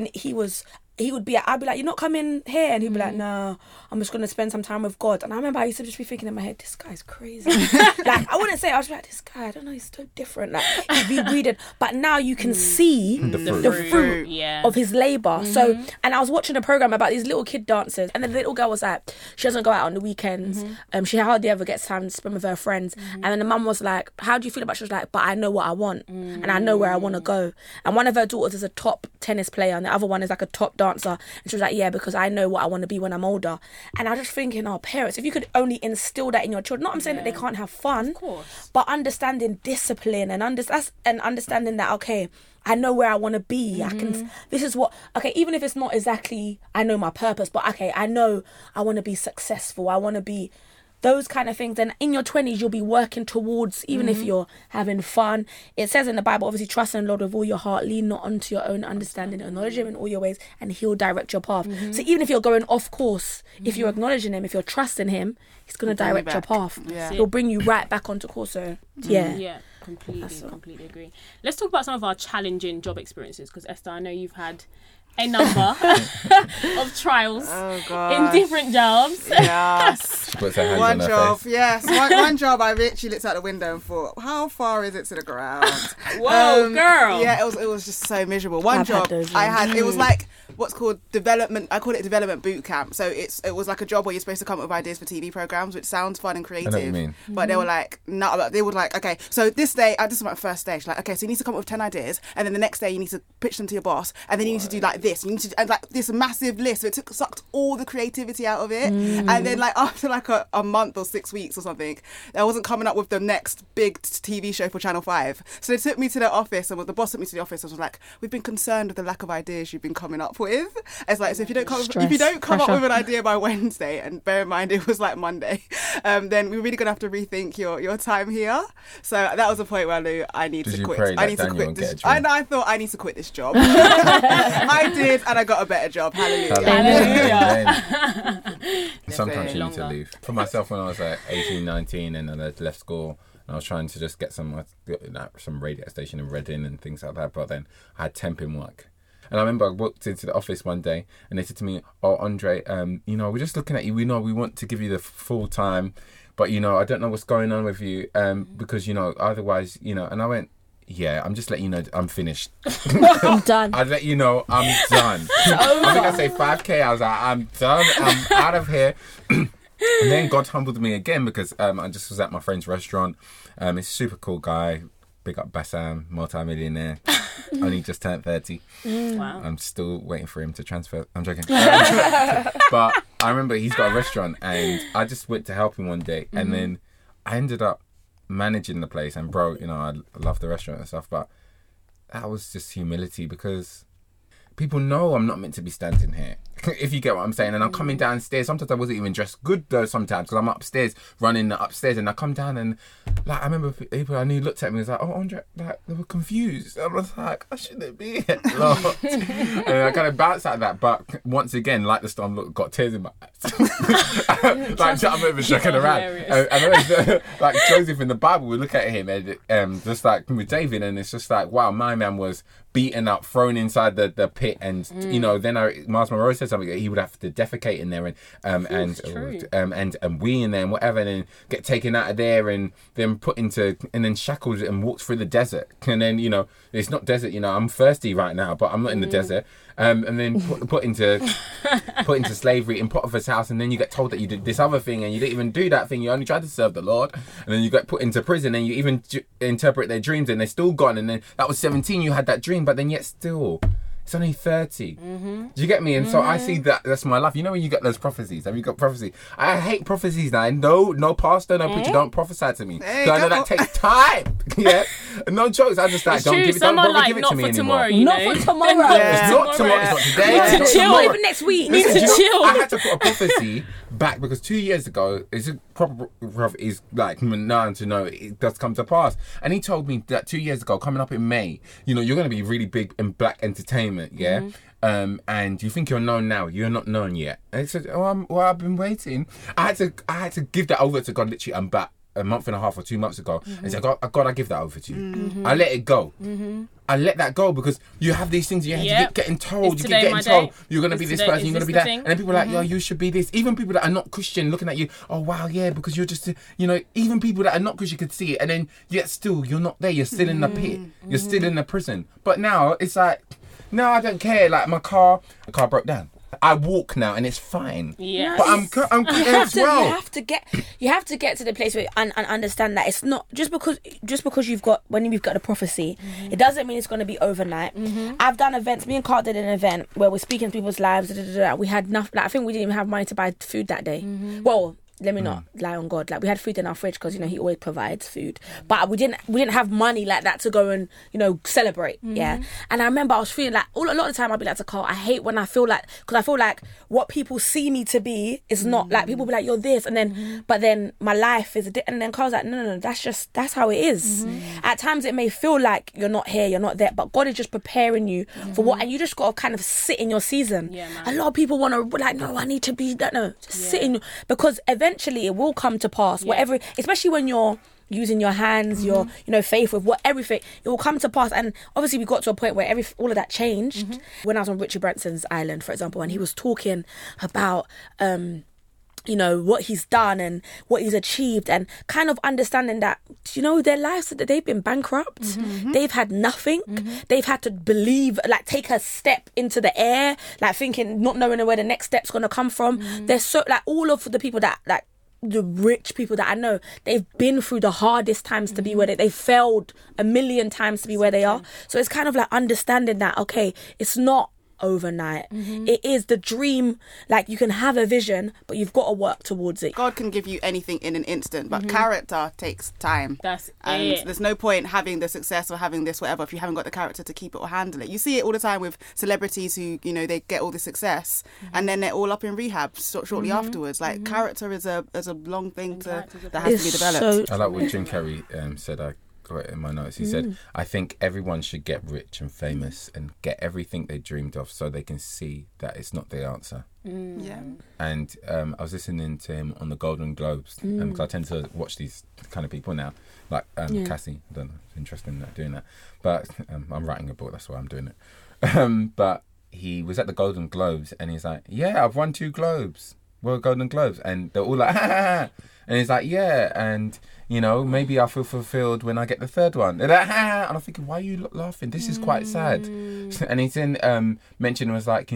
he would be, I'd be like, you're not coming here. And he'd be like, no, I'm just going to spend some time with God. And I remember I used to just be thinking in my head, this guy's crazy. Like, I wouldn't say, I was like, this guy, I don't know, he's so different. Like, he'd be reading. But now you can see the fruit of his labour. So, and I was watching a programme about these little kid dancers. And the little girl was like, she doesn't go out on the weekends. She hardly ever gets time to spend with her friends. And then the mum was like, how do you feel about it? She was like, but I know what I want. And I know where I want to go. And one of her daughters is a top tennis player. And the other one is like a top dancer. And she was like, yeah, because I know what I want to be when I'm older. And I was just thinking, parents, if you could only instill that in your children, not I'm saying that they can't have fun, but understanding discipline and understanding that, okay, I know where I want to be. This is what, even if it's not exactly, I know my purpose, but okay, I know I want to be successful. I want to be those kind of things. And in your 20s, you'll be working towards, even if you're having fun. It says in the Bible, obviously, trust in the Lord with all your heart, lean not onto your own understanding, acknowledge him in all your ways, and he'll direct your path. So even if you're going off course, if you're acknowledging him, if you're trusting him, he's going to direct your path. Yeah. He'll bring you right back onto course. So, Yeah, completely agree. Let's talk about some of our challenging job experiences, because Esther, I know you've had a number of trials in different jobs. Yes. She puts her hands One on her job, face. yes. One job, I literally looked out the window and thought, how far is it to the ground? Whoa, girl. Yeah, it was just so miserable. One I've had job those I ones. had, it was like what's called development. I call it development boot camp. So it was like a job where you're supposed to come up with ideas for TV programs, which sounds fun and creative. I know what you mean. But they were like, no, they were like, okay, so this day, this is my first stage. Like, okay, so you need to come up with 10 ideas, and then the next day you need to pitch them to your boss, and then you need to do like this. You need to and like this massive list. So it sucked all the creativity out of it. And then like after like a month or 6 weeks or something, I wasn't coming up with the next big TV show for Channel 5. So they took me to their office, and the boss took me to the office and was like, we've been concerned with the lack of ideas you've been coming up with. It's like, so if you don't come up with an idea by Wednesday, and bear in mind it was like Monday, then we're really gonna have to rethink your time here. So that was the point where I knew I need to quit. I need to quit this. I thought I need to quit this job. I did, and I got a better job. Hallelujah. Sometimes you need to Longer. leave. For myself, when I was like 18, 19, and then I left school, and I was trying to just get some radio station in Reading and things like that, but then I had temping work. And I remember I walked into the office one day, and they said to me, "Oh, Andre, we're just looking at you. We know we want to give you the full time, but I don't know what's going on with you, because otherwise, And I went, yeah, I'm just letting you know I'm finished. I'm done. I'd let you know I'm done. I think I say 5K. I was like, I'm done. I'm out of here. And then God humbled me again, because I just was at my friend's restaurant. He's a super cool guy. Big up Bassam, multi-millionaire. Only just turned 30. Wow. I'm still waiting for him to transfer. I'm joking. But I remember he's got a restaurant, and I just went to help him one day, and then I ended up managing the place. And bro, I love the restaurant and stuff, but that was just humility, because people know I'm not meant to be standing here. if you get what I'm saying. And I'm coming downstairs. Sometimes I wasn't even dressed good though. Sometimes because I'm upstairs, running upstairs, and I come down and like I remember people I knew looked at me and was like, "Oh, Andre," like they were confused. I was like, "I shouldn't be here." And I kind of bounced out of that. But once again, like the storm, look, got tears in my eyes. Like I'm even joking around. And like Joseph in the Bible, we look at him and just like with David, and it's just like, wow, my man was beaten up, thrown inside the pit, and you know, then Miles Monroe said something that he would have to defecate in there and wee in there and whatever, and then get taken out of there and then put into and then shackled and walked through the desert, and then you know it's not desert, you know, I'm thirsty right now, but I'm not in the desert, and then put into slavery in Potiphar's house, and then you get told that you did this other thing and you didn't even do that thing, you only tried to serve the Lord, and then you get put into prison and you even interpret their dreams and they're still gone, and then that was 17 you had that dream, but then yet still it's only 30. Do you get me? And so I see that's my life. You know when you get those prophecies, have you got prophecy? I hate prophecies now. No pastor, no preacher, don't prophesy to me. Hey, so I know that takes time. Yeah, no jokes. I just like, don't give it to me anymore. Tomorrow, you Not know? for tomorrow. It's not tomorrow. It's not today. Need It's to not chill. tomorrow. Even next week. Need to Do you know, chill. I had to put a prophecy back because 2 years ago, it's a proper prophet is like known to know it does come to pass. And he told me that 2 years ago, coming up in May, you know, you're going to be really big in black entertainment, yeah? And you think you're known now, you're not known yet. And he said, I've been waiting. I had to give that over to God literally about a month and a half or 2 months ago. And said, God, I give that over to you. I let it go. I let that go because you have these things you have to getting told. It's you today keep my getting told day. you're going to It's be this today- person, is you're going to this be the that. thing? And then people are like, yo, you should be this. Even people that are not Christian looking at you, oh wow, yeah, because you're just, you know, even people that are not Christian could see it. And then yet still, you're not there. You're still in the pit. You're still in the prison. But now it's like, no, I don't care. Like the car broke down. I walk now and it's fine. Yeah. But I'm good as well. You have to get to the place where and understand that it's not just because you've got the prophecy, it doesn't mean it's going to be overnight. I've done events. Me and Carl did an event where we're speaking to people's lives. We had nothing. Like, I think we didn't even have money to buy food that day. Well, let me not lie on God. Like, we had food in our fridge because, you know, he always provides food. But we didn't have money like that to go and, you know, celebrate. Yeah. And I remember I was feeling like a lot of the time I'd be like to Carl, I hate when I feel like, because I feel like what people see me to be is not like, people be like, you're this, and then but then my life is and then Carl's like, no, that's how it is. At times it may feel like you're not here, you're not there, but God is just preparing you for what, and you just got to kind of sit in your season. A lot of people want to like, no, I need to be that. No, just sit in, because eventually it will come to pass. Whatever, especially when you're using your hands, your faith with everything, it will come to pass. And obviously we got to a point where all of that changed when I was on Richard Branson's island, for example, and he was talking about what he's done and what he's achieved, and kind of understanding that, their lives, that they've been bankrupt, they've had nothing, they've had to believe, like take a step into the air, like thinking, not knowing where the next step's going to come from. There's so, like, all of the people that, like, the rich people that I know, they've been through the hardest times to be where they failed a million times to be where they are. So it's kind of like understanding that, okay, it's not overnight. It is the dream. Like, you can have a vision, but you've got to work towards it. God can give you anything in an instant, but character takes time. That's and it. there's no point having the success or having this whatever if you haven't got the character to keep it or handle it. You see it all the time with celebrities who, they get all the success and then they're all up in rehab shortly afterwards. Like, character is a long thing that has to be developed. I like what Jim Carrey said. I got it in my notes. He said, I think everyone should get rich and famous and get everything they dreamed of so they can see that it's not the answer. Yeah. And I was listening to him on the Golden Globes, because I tend to watch these kind of people now, like Cassie. I don't know, it's interesting doing that. But I'm writing a book, that's why I'm doing it. But he was at the Golden Globes and he's like, yeah, I've won 2 Globes. Well, Golden Globes. And they're all like, ha, ha, ha. And he's like, yeah, and maybe I'll feel fulfilled when I get the 3rd one. And I'm thinking, why are you laughing? This is quite sad. And he then mentioned, was like,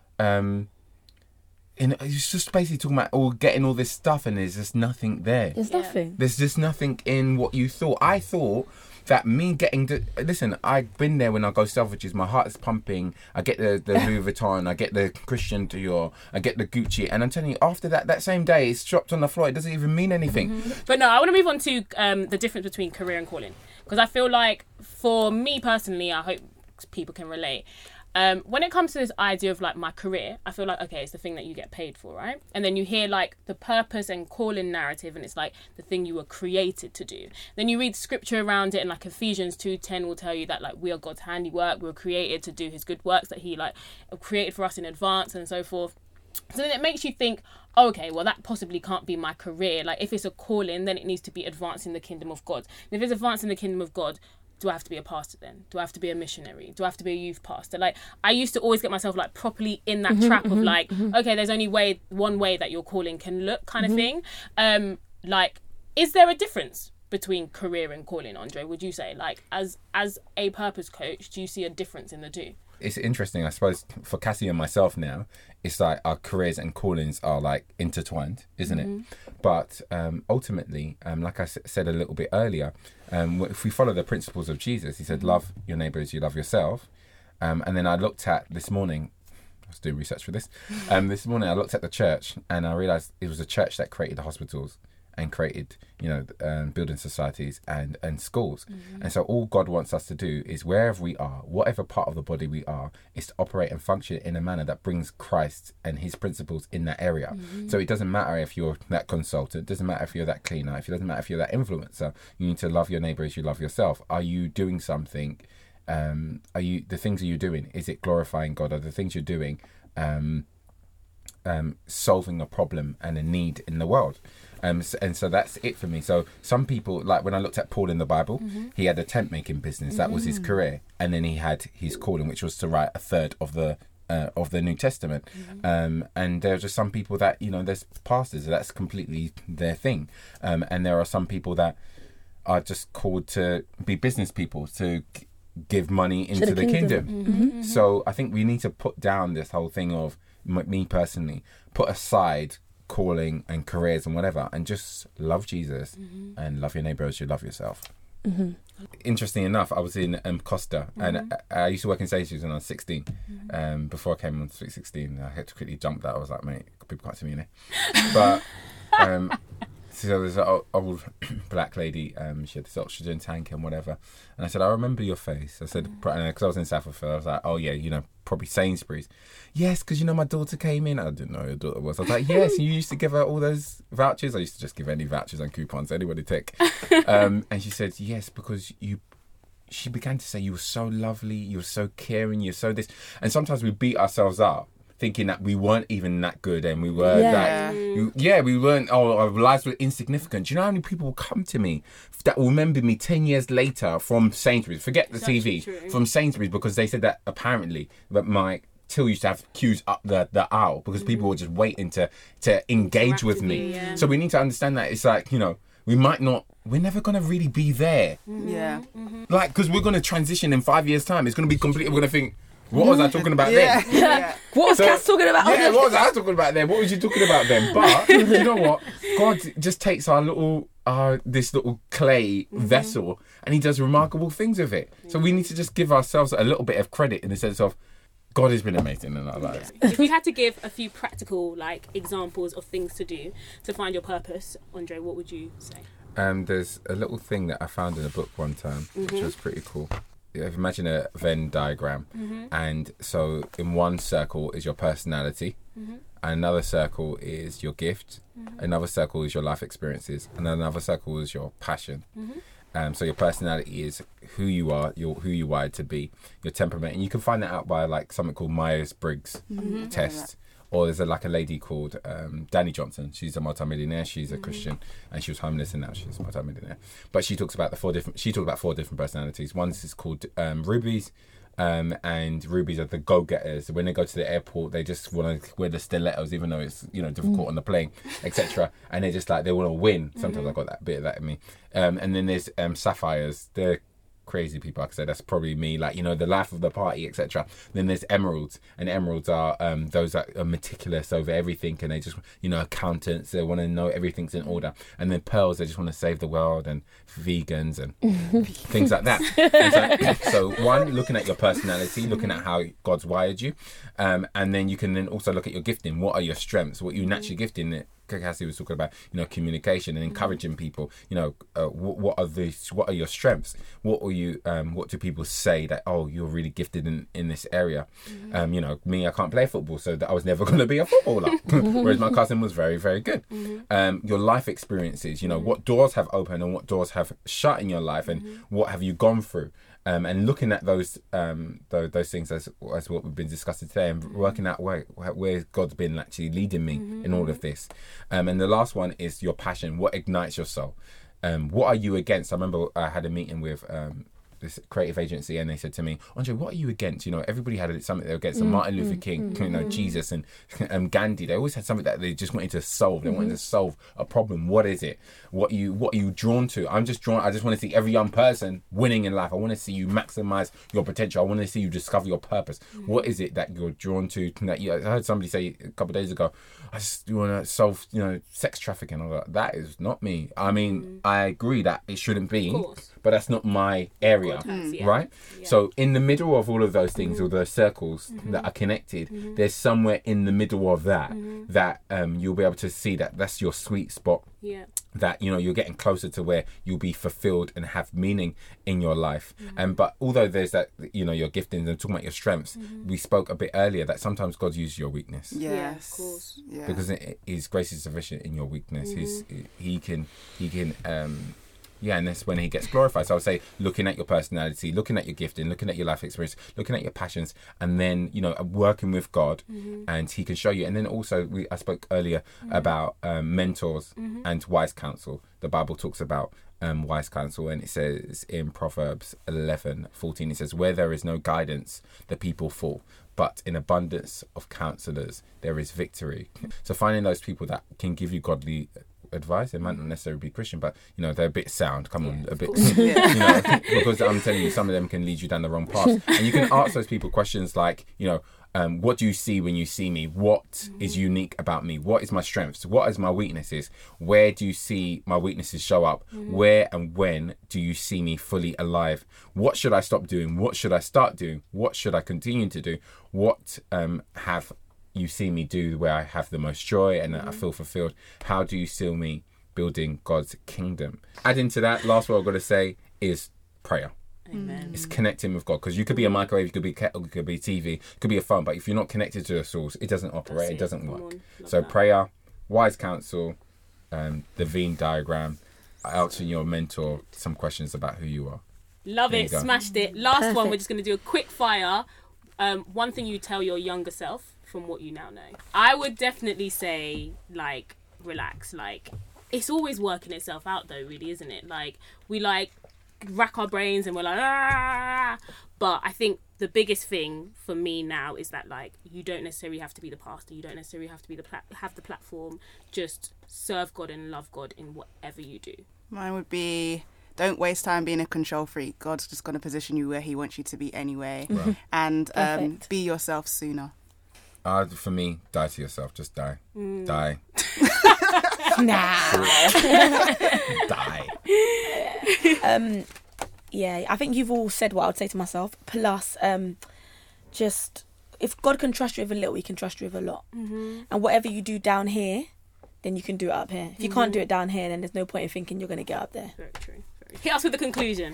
he's just basically talking about getting all this stuff, and there's just nothing there. There's nothing. There's just nothing in what you thought. I thought that me getting listen, I've been there when I go Selfridges, my heart is pumping, I get the Louis Vuitton, I get the Christian Dior, I get the Gucci, and I'm telling you, after that same day it's dropped on the floor. It doesn't even mean anything. But no, I want to move on to the difference between career and calling, because I feel like, for me personally, I hope people can relate, When it comes to this idea of like my career, I feel like, okay, it's the thing that you get paid for, right? And then you hear like the purpose and calling narrative, and it's like the thing you were created to do. Then you read scripture around it, and like Ephesians 2:10 will tell you that like we are God's handiwork, we were created to do his good works that he like created for us in advance and so forth. So then it makes you think, okay, well, that possibly can't be my career. Like, if it's a calling, then it needs to be advancing the kingdom of God. And if it's advancing the kingdom of God, do I have to be a pastor then? Do I have to be a missionary? Do I have to be a youth pastor? Like, I used to always get myself like properly in that trap of like, okay, there's only one way that your calling can look, kind of thing. Like, is there a difference between career and calling, Andre? Would you say, like, as a purpose coach, do you see a difference in the two? It's interesting, I suppose, for Cassie and myself now, it's like our careers and callings are like intertwined, isn't it? But ultimately, like I said a little bit earlier, if we follow the principles of Jesus, he said, love your neighbour as you love yourself. And then I looked at this morning, I was doing research for this, this morning I looked at the church and I realised it was a church that created the hospitals and created, building societies and schools. And so all God wants us to do is wherever we are, whatever part of the body we are, is to operate and function in a manner that brings Christ and his principles in that area. So it doesn't matter if you're that consultant, it doesn't matter if you're that cleaner, it doesn't matter if you're that influencer, you need to love your neighbour as you love yourself. Are you doing something? The things that you're doing, is it glorifying God? Are the things you're doing solving a problem and a need in the world? And so that's it for me. So some people, like when I looked at Paul in the Bible, he had a tent making business. That was his career. And then he had his calling, which was to write a third of the New Testament. And there are just some people that, there's pastors, that's completely their thing. And there are some people that are just called to be business people, to give money into the kingdom. So I think we need to put down this whole thing of, me personally, put aside calling and careers and whatever, and just love Jesus and love your neighbour as you love yourself. Interesting enough, I was in Costa, and I used to work in Sainsbury's when I was 16. Before I came on Sweet 16, I had to quickly jump that. I was like, mate, people can't see me in it. But so there's an old black lady, she had this oxygen tank and whatever, and I said, I remember your face. I said, because I was in Southfield, I was like, oh yeah, probably Sainsbury's. Yes, because my daughter came in. I didn't know who your daughter was. I was like, yes, you used to give her all those vouchers. I used to just give any vouchers and coupons anybody take. And she said, yes, because she began to say, you were so lovely, you were so caring, you're so this. And sometimes we beat ourselves up, thinking that we weren't even that good and we were we weren't, our lives were insignificant. Do you know how many people will come to me that will remember me 10 years later from Sainsbury's, forget the TV, from Sainsbury's, because they said that apparently that my till used to have queues up the aisle because people were just waiting to engage with me. So we need to understand that it's like, we're never going to really be there. Like, because we're going to transition in 5 years' time. It's going to be completely, we're going to think, what was I talking about then? What was Cass talking about? What was I talking about then? What was you talking about then? But you know what? God just takes our little, this little clay vessel, and he does remarkable things with it. So we need to just give ourselves a little bit of credit in the sense of, God has been amazing in our lives. If you had to give a few practical examples of things to do to find your purpose, Andre, what would you say? There's a little thing that I found in a book one time, which was pretty cool. Imagine a Venn diagram, and so in one circle is your personality, another circle is your gift, another circle is your life experiences, and another circle is your passion. So your personality is who you are, who you wired to be, your temperament, and you can find that out by something called Myers-Briggs test. Or there's a lady called Danny Johnson. She's a multimillionaire. She's a Christian, and she was homeless, and now she's a multimillionaire. But she talks about four different personalities. One is called rubies, and rubies are the go-getters. When they go to the airport, they just want to wear the stilettos, even though it's difficult on the plane, etc. And they just they want to win. Sometimes I've got that bit of that in me. And then there's sapphires. They're crazy people, I could say. That's probably me, the life of the party, etc. Then there's emeralds, and emeralds are those that are meticulous over everything, and they just accountants, they want to know everything's in order. And then pearls, they just want to save the world, and vegans and things like that. And so one, looking at your personality, looking at how God's wired you, and then you can then also look at your gifting. What are your strengths? What you naturally gifting? Cassie was talking about, communication and encouraging people. What are your strengths? What do people say that, oh, you're really gifted in this area? Me, I can't play football, so that I was never going to be a footballer. Whereas my cousin was very, very good. Your life experiences, what doors have opened and what doors have shut in your life, and what have you gone through? And looking at those things as what we've been discussing today, and working out where God's been actually leading me in all of this. And the last one is your passion. What ignites your soul? What are you against? I remember I had a meeting with this creative agency, and they said to me, Andre, what are you against? Everybody had something they were against. Martin Luther King, Jesus, and Gandhi. They always had something that they just wanted to solve. They wanted to solve a problem. What is it? What are you drawn to? I just want to see every young person winning in life. I want to see you maximize your potential. I want to see you discover your purpose. What is it that you're drawn to? I heard somebody say a couple of days ago, I just want to solve, sex trafficking. That is not me. I mean, I agree that it shouldn't be, but that's not my area. Right? Yeah. So in the middle of all of those things, all those circles that are connected, there's somewhere in the middle of that that you'll be able to see that that's your sweet spot. Yeah. That you're getting closer to where you'll be fulfilled and have meaning in your life. But although there's that, your giftings and talking about your strengths, we spoke a bit earlier that sometimes God uses your weakness. Yes. Yeah, of course. Yeah. Because His grace is sufficient in your weakness. He can and that's when He gets glorified. So I would say, looking at your personality, looking at your gifting, looking at your life experience, looking at your passions, and then, working with God, and He can show you. And then also, I spoke earlier about mentors and wise counsel. The Bible talks about wise counsel, and it says in Proverbs 11:14, it says, where there is no guidance, the people fall, but in abundance of counselors, there is victory. So finding those people that can give you godly advice. They might not necessarily be Christian, but they're a bit sound. Come on, a bit. Because I'm telling you, some of them can lead you down the wrong path. And you can ask those people questions like, what do you see when you see me? What is unique about me? What is my strengths? What is my weaknesses? Where do you see my weaknesses show up? Where and when do you see me fully alive? What should I stop doing? What should I start doing? What should I continue to do? What have you see me do where I have the most joy and I feel fulfilled? How do you see me building God's kingdom? Adding to that, last word I've got to say is prayer. Amen. It's connecting with God, because you could be a microwave, you could be kettle, it could be TV, it could be a phone, but if you're not connected to the source, it doesn't operate, it doesn't work. So prayer, wise counsel, the Venn diagram, answering your mentor some questions about who you are. Love it, smashed it. Last one, we're just going to do a quick fire. One thing you tell your younger self from what you now know. I would definitely say, relax. It's always working itself out though, really, isn't it? We rack our brains and we're but I think the biggest thing for me now is that you don't necessarily have to be the pastor, you don't necessarily have to be have the platform. Just serve God and love God in whatever you do. Mine would be, don't waste time being a control freak. God's just going to position you where He wants you to be anyway. Right. And be yourself sooner. For me, die to yourself. Just die. Die. Die. Yeah, I think you've all said what I would say to myself. Plus, just if God can trust you with a little, He can trust you with a lot. And whatever you do down here, then you can do it up here. If you can't do it down here, then there's no point in thinking you're going to get up there. Very true. Hit us with the conclusion.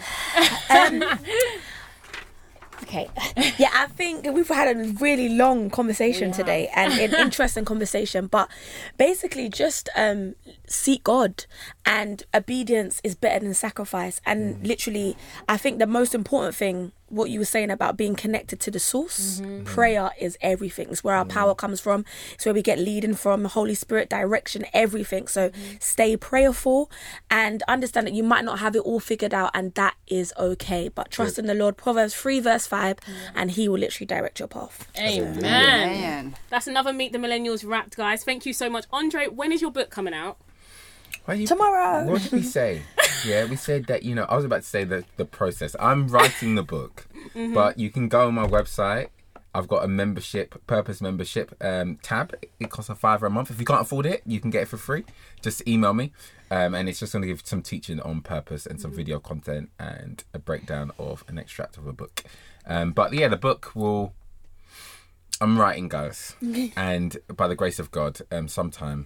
Okay. Yeah, I think we've had a really long conversation today, and an interesting conversation, but basically just seek God, and obedience is better than sacrifice. And literally, I think the most important thing, what you were saying about being connected to the source, prayer is everything. It's where our power comes from. It's where we get leading from, the Holy Spirit, direction, everything. So stay prayerful and understand that you might not have it all figured out, and that is okay. But trust in the Lord. Proverbs 3 verse 5, and He will literally direct your path. Amen. That's another Meet the Millennials wrapped, guys. Thank you so much. Andre, when is your book coming out? Tomorrow. What did we say? Yeah, we said that, I was about to say the process. I'm writing the book, but you can go on my website. I've got a purpose membership tab. It costs $5 a month. If you can't afford it, you can get it for free. Just email me. And it's just going to give some teaching on purpose and some video content and a breakdown of an extract of a book. But yeah, the book I'm writing, guys. And by the grace of God, sometime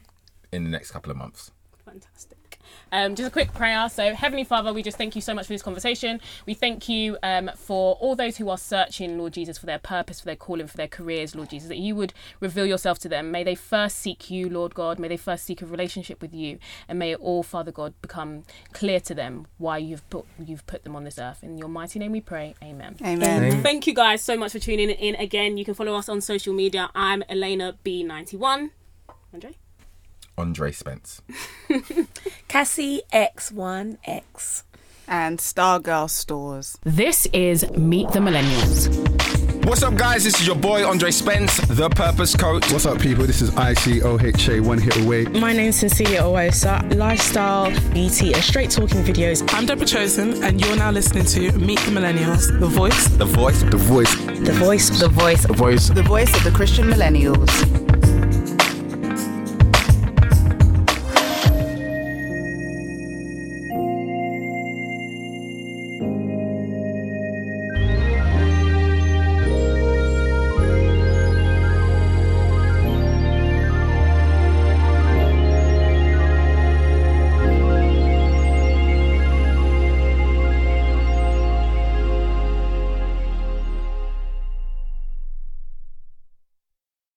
in the next couple of months. Fantastic. Just a quick prayer. So, Heavenly Father, we just thank you so much for this conversation. We thank you for all those who are searching, Lord Jesus, for their purpose, for their calling, for their careers, Lord Jesus, that you would reveal yourself to them. May they first seek you, Lord God. May they first seek a relationship with you. And may it all, Father God, become clear to them why you've put them on this earth. In your mighty name we pray. Amen. Amen. Thank you guys so much for tuning in again. You can follow us on social media. I'm Elena B91. Andre Spence. Cassie X1X. And Stargirl Stores. This is Meet the Millennials. What's up, guys? This is your boy Andre Spence, the Purpose Coach. What's up, people? This is ICOHA, One Hit Away. My name's Cecilia Owosa, lifestyle, beauty, and straight talking videos. I'm Deborah Chosen, and you're now listening to Meet the Millennials, the voice. The voice. The voice. The voice of the Christian millennials.